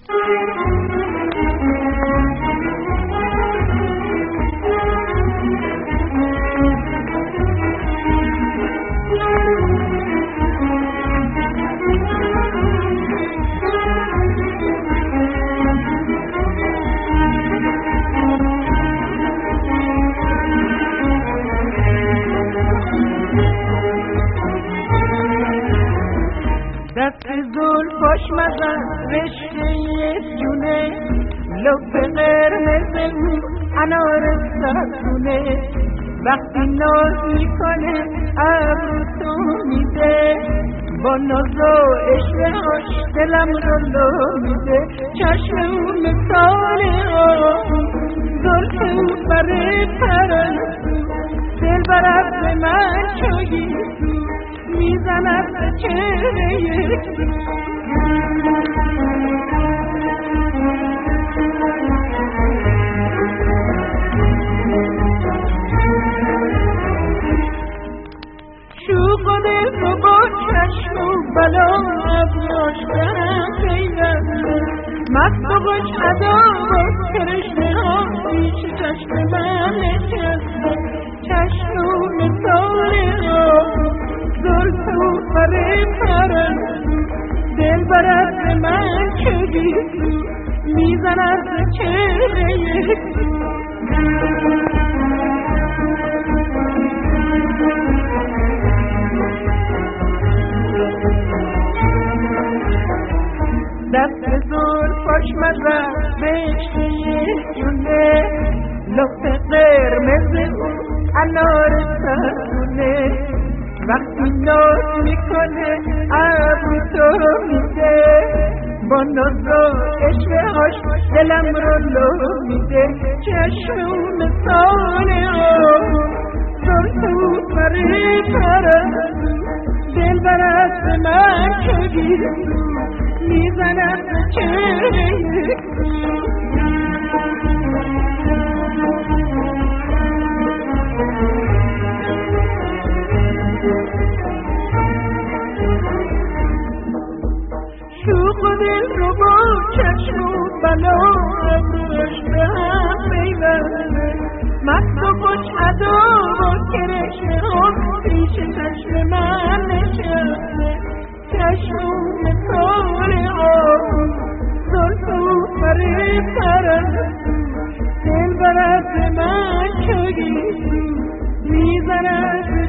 دست زلفاش مزن رشته جونه لب قرمز انار سرخونه وقتی ناز میکنه ابرو تو میده با ناز و عشقهاش دلم رو لو میده چشم اون مثال زلف اون بره پرستو دل برد به من چوگی میزند به چهره یک شوق و دل رو با چشم و بلا ابیاش به هم پیوسته مست و خوش ادا و کرشمه ها پیش چشم من نشسته چشم و مثال زلف و بره پرستو دل برد به من چگی میزند به چهره یک دست زلفاش مزن رشته جونه لب قرمز انار سرخونه وقتی ناز میکنه ابرو تو میده با ناز و عشقهاش دلم رو لو میده چشم اون مثال زلف او بره پرستو دل برد به من چگی میزند به چهره یک شوق و دل رو با چشم و بلا ابروش به هم پیوسته مست و خوش ادا و کرشمه ها پیش چشم من نشسته چشم و مثال زلف و بره پرستو دل برد به من چگی میزند